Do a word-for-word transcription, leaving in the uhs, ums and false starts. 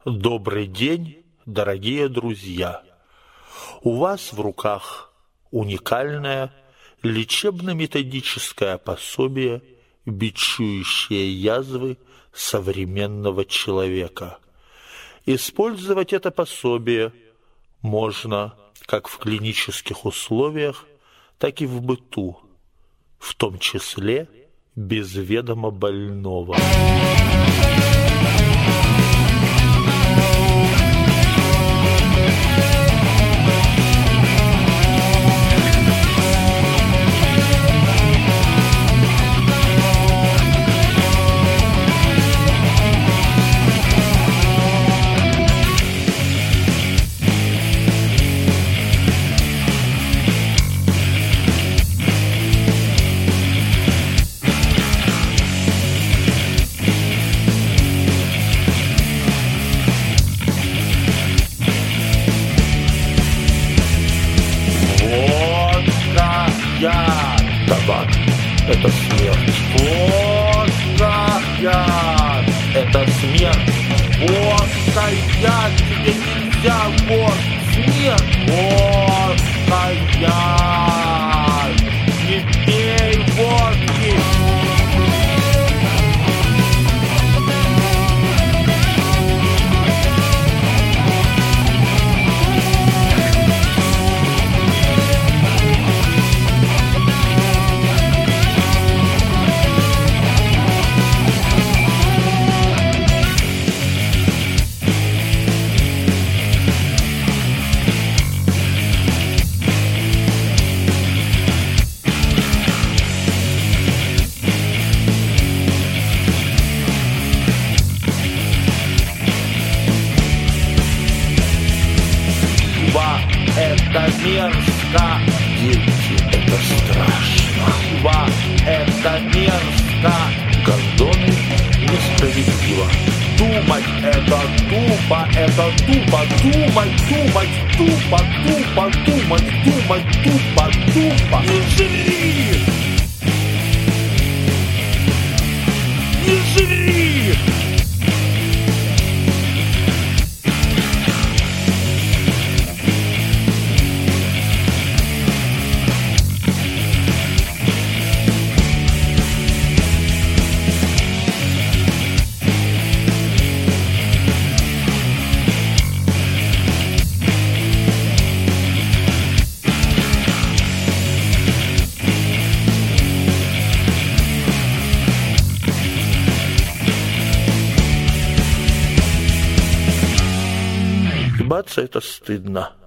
Добрый день, дорогие друзья! У вас в руках уникальное лечебно-методическое пособие, бичующее язвы современного человека. Использовать это пособие можно как в клинических условиях, так и в быту, в том числе без ведома больного. Табак – это смерть. Водка, яд – это смерть. Водка, яд, тебе нельзя, вот смерть. Водка, яд, не пей водки. Это мерзко, дети, это страшно. Ва, это мерзко, гондоны несправедливо. Думать это тупо, это тупо, думать, думать, тупо, тупо, думать, думать, тупо, тупо. Не жри! Не жри! Ебаться — это стыдно.